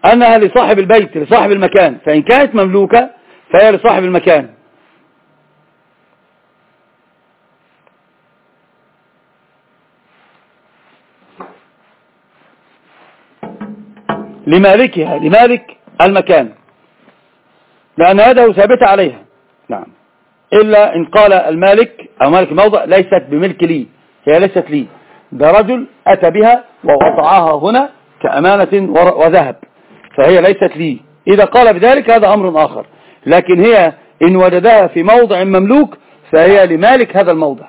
أنها لصاحب البيت لصاحب المكان، فإن كانت مملوكة فهي لصاحب المكان. لمالكها، لمالك المكان، لأن يده ثابتة عليها. نعم، إلا إن قال المالك أو مالك الموضع ليست بملك لي، هي ليست لي، ده رجل أتى بها ووضعها هنا كأمانة وذهب، فهي ليست لي. إذا قال بذلك هذا أمر آخر، لكن هي إن وجدها في موضع مملوك فهي لمالك هذا الموضع.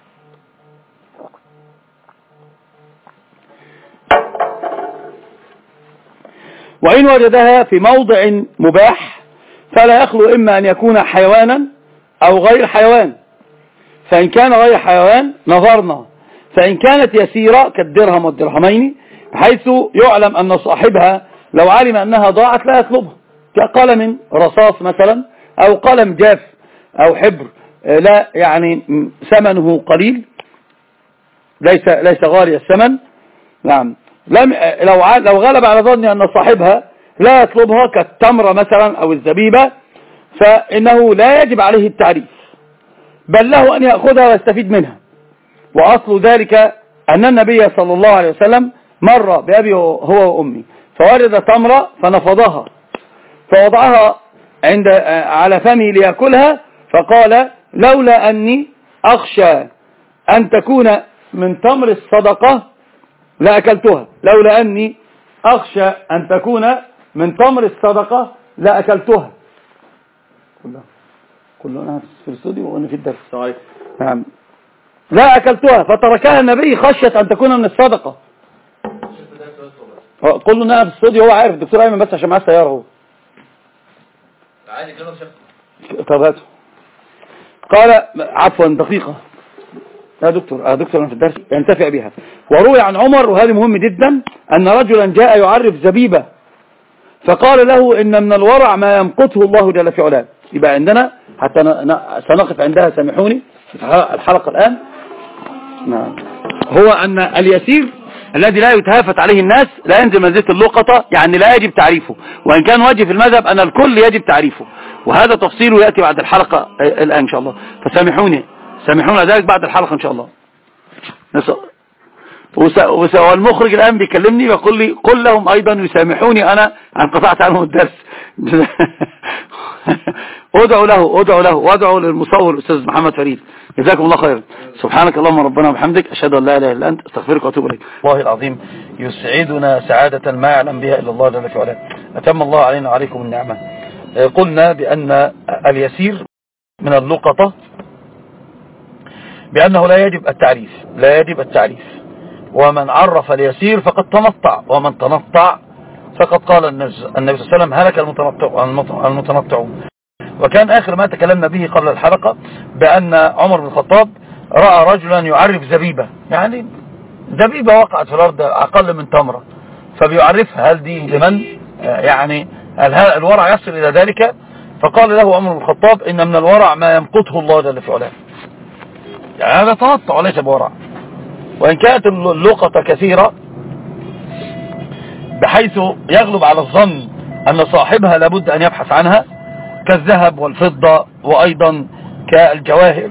وإن وجدها في موضع مباح فلا يخلو إما أن يكون حيوانا أو غير حيوان، فإن كان غير حيوان نظرنا، فإن كانت يسيرة كالدرهم والدرهمين بحيث يعلم أن صاحبها لو علم أنها ضاعت لا يطلبها، كقلم رصاص مثلا أو قلم جاف أو حبر لا يعني ثمنه قليل ليس غالي الثمن. نعم، لو غلب على ظني أن صاحبها لا يطلبها كالتمرة مثلا أو الزبيبة فإنه لا يجب عليه التعريف، بل له أن يأخذها ويستفيد منها. وأصل ذلك أن النبي صلى الله عليه وسلم مر بأبي هو وأمي فوجد تمرة فنفضها فوضعها على فمه ليأكلها، فقال لولا أني أخشى أن تكون من تمر الصدقة لأكلتها، لولا أني أخشى أن تكون من تمر الصدقة لأكلتها. كلنا في الاستوديو وأنا في الدرس. صحيح. نعم، لا أكلتها، فتركها النبي خشية أن تكون من الصدقة. قل له أنا في الاستوديو، هو عارف الدكتور أيمن بس عشان معاه السيارة هو. عادي كلام شيخ. طب هاته. قال عفوا دقيقة يا دكتور، دكتور أنا في الدرس ينتفع بها. وروي عن عمر، وهذا مهم جدا، أن رجلا جاء يعرف زبيبة فقال له إن من الورع ما يمقته الله جل في علاه. يبقى عندنا حتى سنقف عندها، سامحوني في الحلقة الآن. نعم، هو أن اليسير الذي لا يتهافت عليه الناس لا ينزل منزلة اللقطة، يعني لا يجب تعريفه، وإن كان واجب في المذهب أن الكل يجب تعريفه، وهذا تفصيله يأتي بعد الحلقة الآن إن شاء الله. فسامحوني ذلك بعد الحلقة إن شاء الله. والمخرج الآن بيكلمني ويقول لي قل لهم أيضا يسامحوني أنا أن قطعت عنهم الدرس. ادعوا له وادعوا للمصور الأستاذ محمد فريد، جزاكم الله خيرا. سبحانك اللهم ربنا وبحمدك، أشهد أن لا إله إلا أنت، أستغفرك وأتوب إليك. والله العظيم يسعدنا سعادة ما يعلم بها إلا الله جل في علاه. أتم الله علينا وعليكم النعمة. قلنا بأن اليسير من اللقطة بأنه لا يجب التعريف، ومن عرف اليسير فقد تنطع، ومن تنطع فقد قال النبي صلى الله عليه وسلم هلك المتنطعون. وكان آخر ما تكلمنا به قبل الحلقة بأن عمر بن الخطاب رأى رجلا يعرف زبيبة، يعني زبيبة وقعت في الأرض أقل من تمرة، فبيعرفها هل دي لمن، يعني الورع يصل إلى ذلك؟ فقال له عمر بن الخطاب إن من الورع ما يمقته الله جل في علاه، يعني هذا تنطع وليس بورع. وإن كانت اللقطة كثيرة بحيث يغلب على الظن أن صاحبها لابد أن يبحث عنها كالذهب والفضة وأيضا كالجواهر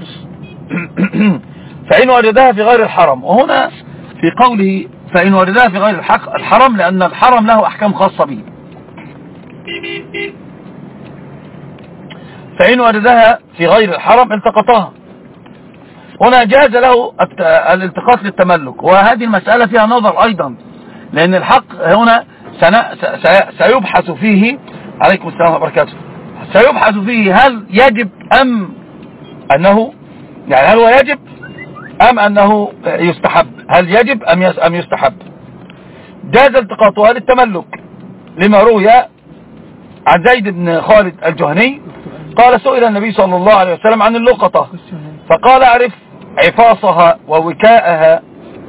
فإن وجدها في غير الحرم، وهنا في قوله فإن وجدها في غير الحرم لأن الحرم له أحكام خاصة به، فإن وجدها في غير الحرم التقطها. هنا جاز له الالتقاط للتملك، وهذه المسألة فيها نظر أيضا، لأن الحق هنا سيبحث فيه، عليكم السلام وبركاته، سيبحث فيه هل يجب أم أنه، يعني هل هو يجب أم أنه يستحب، هل يجب أم يستحب. جاز التقاطها للتملك لما روي عن زيد بن خالد الجهني قال سئل النبي صلى الله عليه وسلم عن اللقطة فقال اعرف عفاصها ووكاءها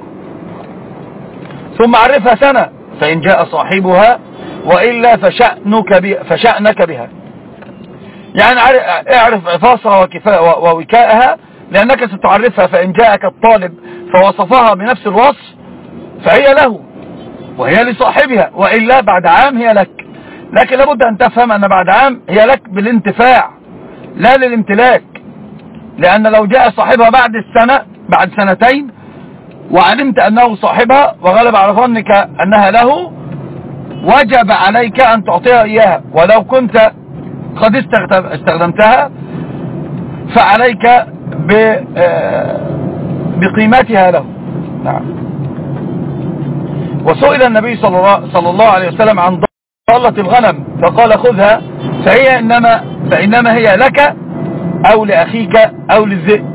ثم عرفها سنة فإن جاء صاحبها وإلا فشأنك بها، يعني اعرف عفاصها ووكاءها لأنك ستعرفها، فإن جاءك الطالب فوصفها بنفس الوصف فهي له، وهي لصاحبها، وإلا بعد عام هي لك. لكن لابد أن تفهم أن بعد عام هي لك بالانتفاع لا للامتلاك، لأن لو جاء صاحبها بعد سنتين وعلمت أنه صاحبها وغلب على ظنك أنها له، وجب عليك أن تعطيها إياها، ولو كنت قد استخدمتها فعليك بقيمتها له. نعم. وسئل النبي صلى الله عليه وسلم عن ضالة الغنم فقال خذها فإنما هي لك أو لأخيك أو للذئب.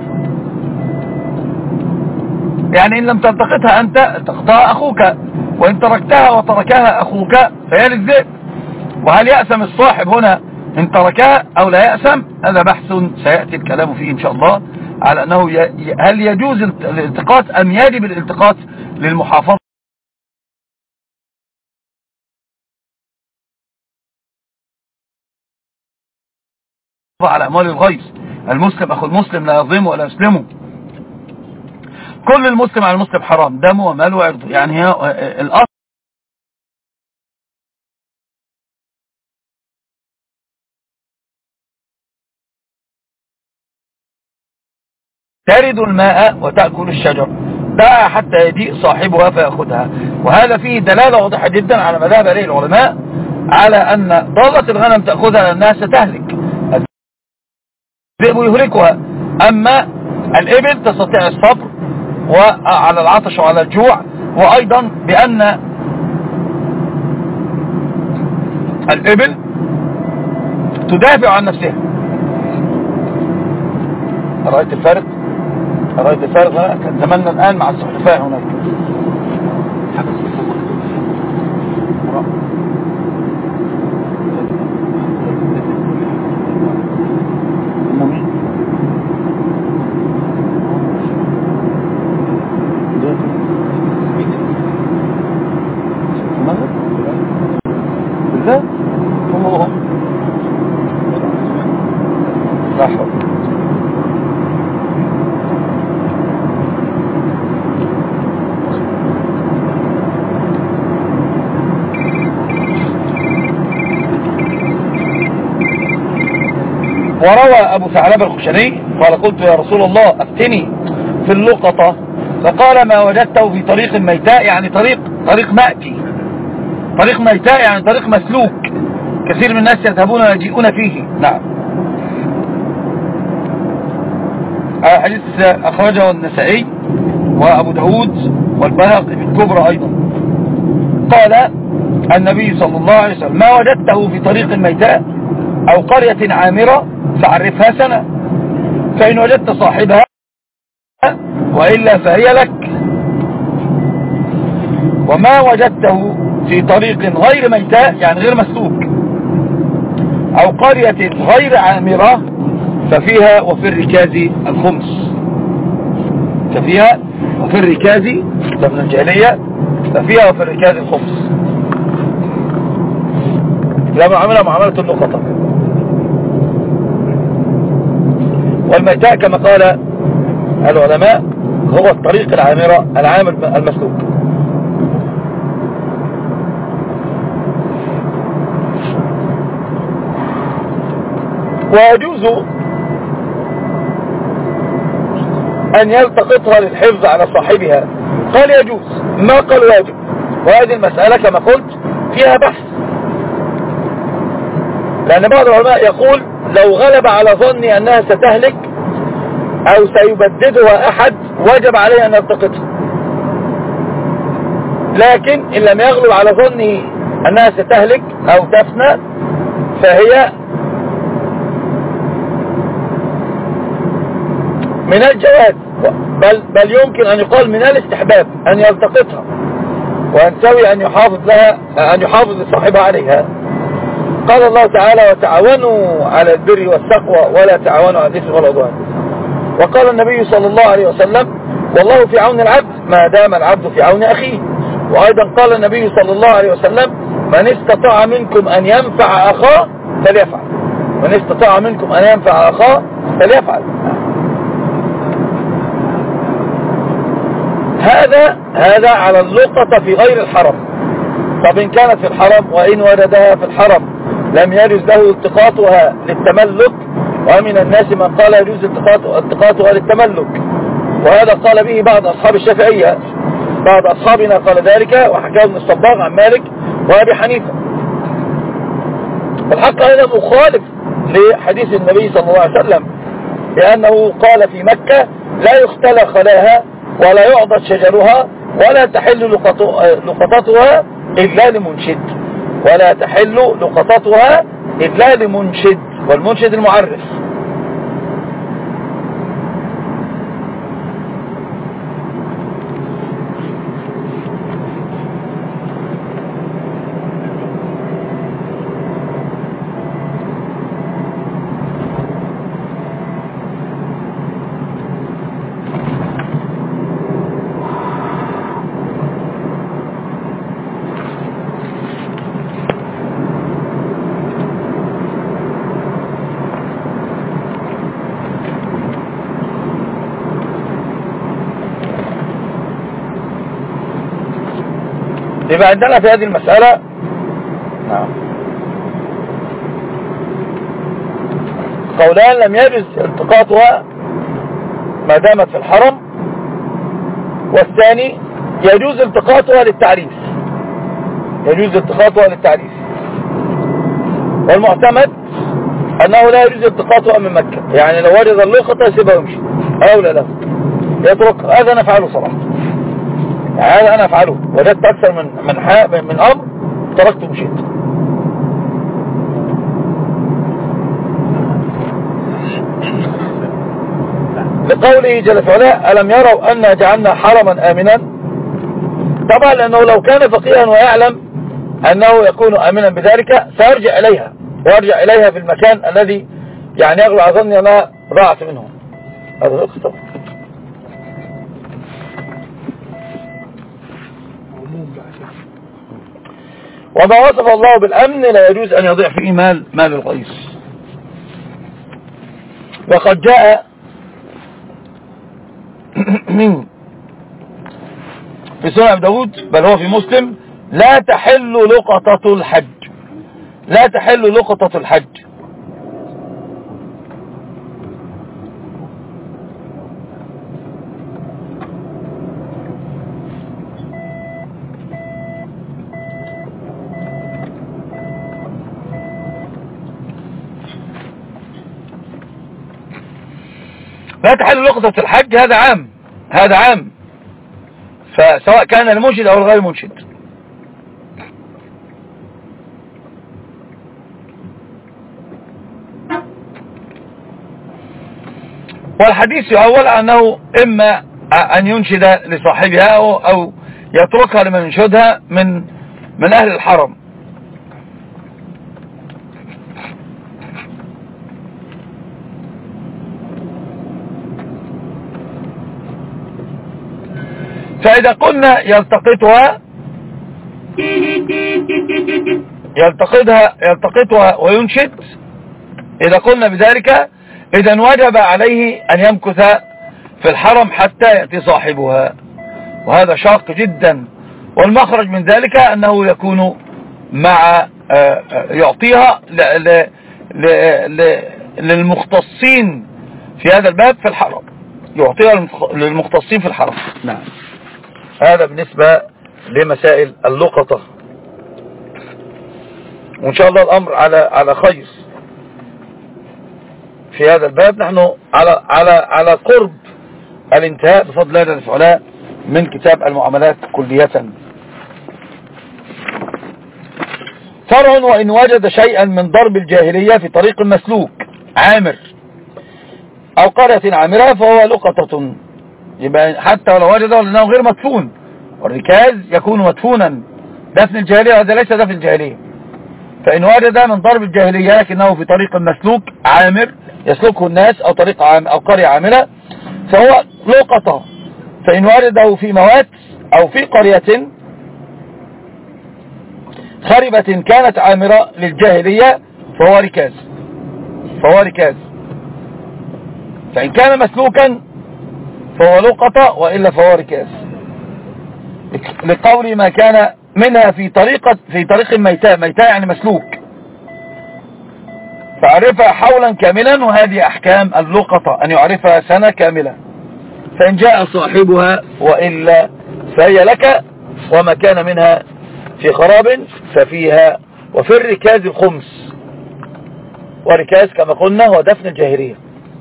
يعني إن لم تلتقطها أنت التقطها أخوك، وإن تركتها وتركها أخوك فهي للذئب. وهل يأسم الصاحب هنا إن تركها أو لا يأسم؟ هذا بحث سيأتي الكلام فيه إن شاء الله، على أنه هل يجوز الالتقاط أم يجب الالتقاط للمحافظة على أموال الغير. المسلم أخو المسلم لا يظلمه ولا يسلمه. كل المسلم على المسلم حرام دمه وماله وعرضه. يعني هي الأصل ترد الماء وتأكل الشجر، دعا حتى يجيء صاحبها فيأخذها. وهذا فيه دلالة واضحة جدا على ما ذهب إليه العلماء على أن ضالة الغنم تأخذها لأنها ستهلك، الذئب يهلكها. أما الإبل تستطيع الصبر وعلى العطش وعلى الجوع، وأيضا بأن الإبل تدافع عن نفسها. رأيت الفارق؟ كان زماننا الآن مع السحلفاء هناك. وروى أبو ثعلبة الخشني قال قلت يا رسول الله أفتني في اللقطة، فقال ما وجدته في طريق ميتاء، يعني طريق مأتي، طريق ميتاء يعني طريق مسلوك كثير من الناس يذهبون ويجيئون فيه. نعم. حديث أخرجه النسائي وأبو داود والبيهقي في الكبرى أيضا. قال النبي صلى الله عليه وسلم ما وجدته في طريق ميتاء أو قرية عامرة فعرفها سنة، فإن وجدت صاحبها وإلا فهي لك. وما وجدته في طريق غير ميتاء يعني غير مسلوك أو قرية غير عامرة ففيها وفي الركاز الخمس، ففيها وفي الركاز ده من الجاهلية، ففيها وفي الركاز الخمس. لا معاملة معاملة اللقطة. والميتاء كما قال العلماء هو الطريق العامر المسلوك. ويجوز أن يلتقطها للحفظ على صاحبها. قال يجوز، ما قال واجب. وهذه المسألة كما قلت فيها بحث، لأن بعض العلماء يقول لو غلب على ظني أنها ستهلك أو سيبددها أحد وجب عليه أن يلتقطها، لكن إن لم يغلب على ظني أنها ستهلك أو تفنى فهي من الجواز، بل يمكن أن يقال من الاستحباب أن يلتقطها، وينسوي أن يحافظ لصاحبها عليها. قال الله تعالى وتعاونوا على البر والتقوى ولا تعاونوا على الإثم والعدوان. وقال النبي صلى الله عليه وسلم والله في عون العبد ما دام العبد في عون أخيه. وأيضا قال النبي صلى الله عليه وسلم من استطاع منكم أن ينفع أخاه فليفعل، من استطاع منكم أن ينفع أخاه فليفعل. هذا على اللقطة في غير الحرم. طب إن كانت في الحرم وإن وجدها في الحرم لم يجوز له التقاطها للتملك، ومن الناس من قال يجوز التقاطها للتملك، وهذا قال به بعض أصحاب الشافعية، بعض أصحابنا قال ذلك، وحكاه ابن الصباغ عن مالك وأبي حنيفة. الحق هذا مخالف لحديث النبي صلى الله عليه وسلم، لأنه قال في مكة لا يختلى خلاها ولا يعضد شجرها ولا تحل لقطتها إلا لمنشد، ولا تحل لقطتها إلا لمنشد، والمنشد المعرف. يبقى عندنا في هذه المسألة قولان: لم يجوز التقاطها ما دامت في الحرم، والثاني يجوز التقاطها للتعريف، يجوز التقاطها للتعريف. والمعتمد أنه لا يجوز التقاطها من مكة، يعني لو وجد اللقطة يسيبها ويمشي، أولى له يتركها. هذا نفعله صراحة، هذا أنا أفعله، وجدت أكثر من أمر تركت ومشيت. لقوله جل في علاه: ألم يروا أنا جعلنا حرما آمنا. طبعا لأنه لو كان فقيها ويعلم أنه يكون آمنا بذلك سيرجع إليها، ويرجع إليها في المكان الذي يعني يغلو على ظني أنها ضاعت منه. هذا الخطاب. وما وصف الله بالأمن لا يجوز أن يضيع فيه مال الغيث. وقد جاء في سنن أبي داود، بل هو في مسلم: لا تحل لقطة الحج، لا تحل لقطة الحج. لا تحل لقطة الحج، هذا عام، هذا عام، فسواء كان المنشد أو الغير منشد. والحديث يؤول أنه إما أن ينشد لصاحبها أو يتركها لمن ينشدها من أهل الحرم. فإذا قلنا يلتقطها وينشد، إذا قلنا بذلك إذن وجب عليه أن يمكث في الحرم حتى يأتي صاحبها، وهذا شاق جدا. والمخرج من ذلك أنه يكون مع يعطيها للمختصين في هذا الباب في الحرم، يعطيها للمختصين في الحرم. نعم، هذا بالنسبة لمسائل اللقطة، وإن شاء الله الأمر على خير في هذا الباب. نحن على قرب الانتهاء بفضل الله تعالى من كتاب المعاملات كلية. فرع: وإن وجد شيئا من ضرب الجاهلية في طريق مسلوك عامر أو قرية عامرة فهو لقطة. يبقى حتى ولو وجده لأنه غير مدفون، والركاز يكون مدفونا، دفن الجاهلية هذا ليس دفن الجاهلية. فإن وجد من ضرب الجاهلية لكنه في طريق مسلوك عامر يسلكه الناس أو طريق أو قرية عامرة فهو لقطة. فإن وجده في موات أو في قرية خربة كانت عامرة للجاهلية فهو ركاز. فإن كان مسلوكا فهو لقطة، وإلا فهو ركاز، لقول ما كان منها في طريق ميتاء يعني مسلوك، فعرفها حولا كاملا، وهذه أحكام اللقطة أن يعرفها سنة كاملة، فإن جاء صاحبها وإلا فهي لك، وما كان منها في خراب ففيها. وفي الركاز الخمس، وركاز كما قلنا هو دفن الجاهلية.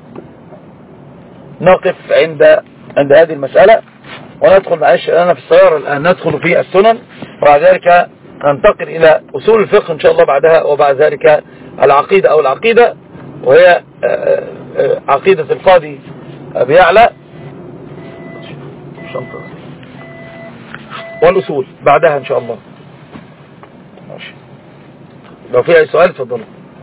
نقف عند هذه المسألة وندخل معلش أنا في السيارة الآن، ندخل في السنن، وبعد ذلك ننتقل إلى أصول الفقه إن شاء الله بعدها، وبعد ذلك العقيدة أو العقيدة، وهي عقيدة القاضي أبي يعلى، والأصول بعدها إن شاء الله. ماشي. لو في أي سؤال تفضلوا.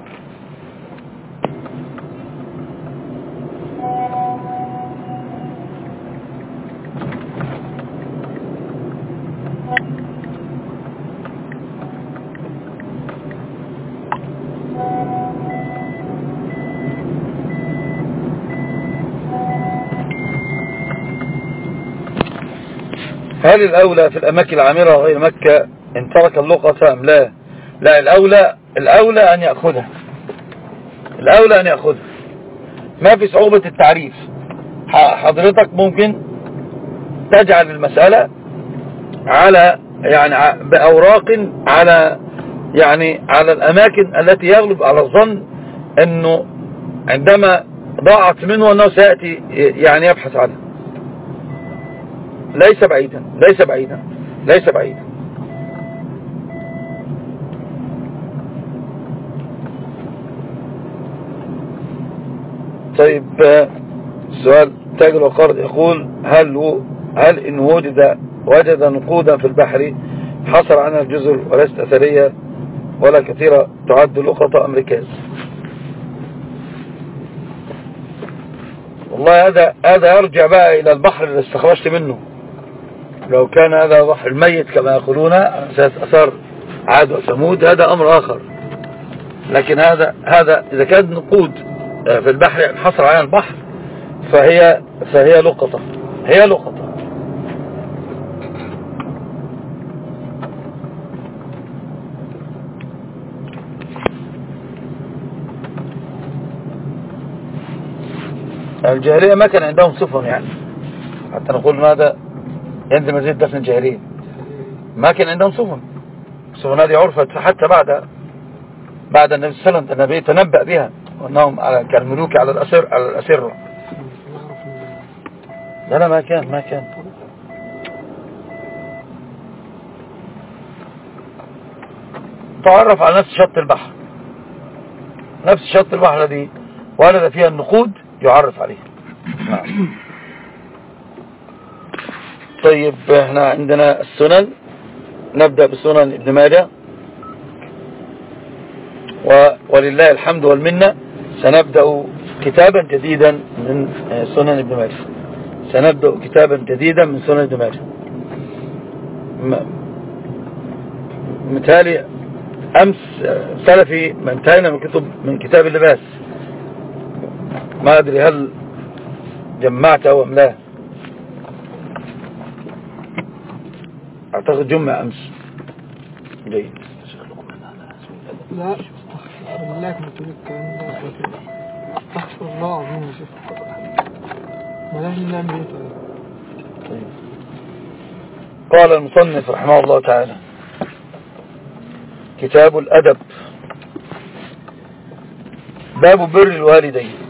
هل الأولى في الأماكن العامرة غير مكة إن ترك اللقطة أم لا؟ لا، الأولى أن يأخذها، الأولى أن يأخذها، ما في صعوبة التعريف. حضرتك ممكن تجعل المسألة على بأوراق على على الأماكن التي يغلب على الظن أنه عندما ضاعت منه أنه سيأتي يبحث عنها. ليس بعيدا. طيب، السؤال تاج الوقار يقول هل إن وجد نقودا في البحر حصل عنها الجزر وليست أثرية ولا كثيرة تعد لقطة أم ركاز؟ والله هذا يرجع بقى إلى البحر اللي استخرجت منه. لو كان هذا بحر الميت كما يقولون أثار عاد وثمود هذا أمر آخر، لكن هذا إذا كان نقود في البحر حصل على البحر فهي لقطة، هي لقطة. الجاهلية ما كان عندهم سفن حتى نقول هذا عند مزيد دفن الجاهلية ما كان عندهم سفن. السفن هذه عرفت حتى بعد النبي صلى الله عليه وسلم، النبي تنبأ بها وأنهم كالملوك على الأسرة. لا ما كان تعرف على نفس شط البحر الذي ولد فيها النقود يعرف عليه. طيب، احنا عندنا السنن، نبدأ بسنن ابن ماجه، ولله الحمد والمنة. سنبدأ كتابا جديدا من سنن ابن ماجه، مثالي أمس سلفي ما انتهينا من كتاب اللباس، ما أدري هل جمعته أم لا، أعتقد جمع أمس. جيد. لا استغفر الله كنت تقول الكلام ده، استغفر الله العظيم يا شيخ، ما لازم نعمل ايه؟ طيب. قال المصنف رحمه الله تعالى: كتاب الأدب، باب بر الوالدين.